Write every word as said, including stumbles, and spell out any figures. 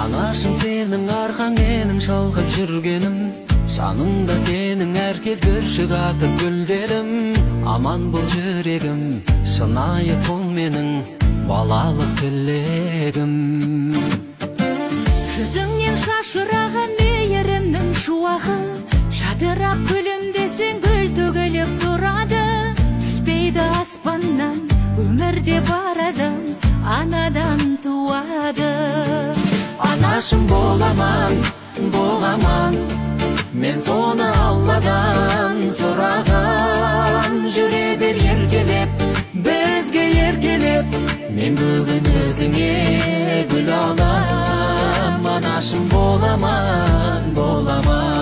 Анашым сенің арқаң менің шалқып жүргенім, жаныңда сенің әркез бүршік атып гүлдерім. Аман бұл жүрегім, шынайы сол менің балалық тілегім. Жүзіңнен шашыраған мейірімнің шуағы, жадырап күлімдесең гүл төгіліп тұрады. Түспейді аспаннан, өмірде бар адам анадан туады. Анашым боламан, боламан, мен соны Алладан сұраған. Жүре бер еркелеп, бізге еркелеп, мен бүгін өзіңе гүл алам. Анашым боламан, боламан.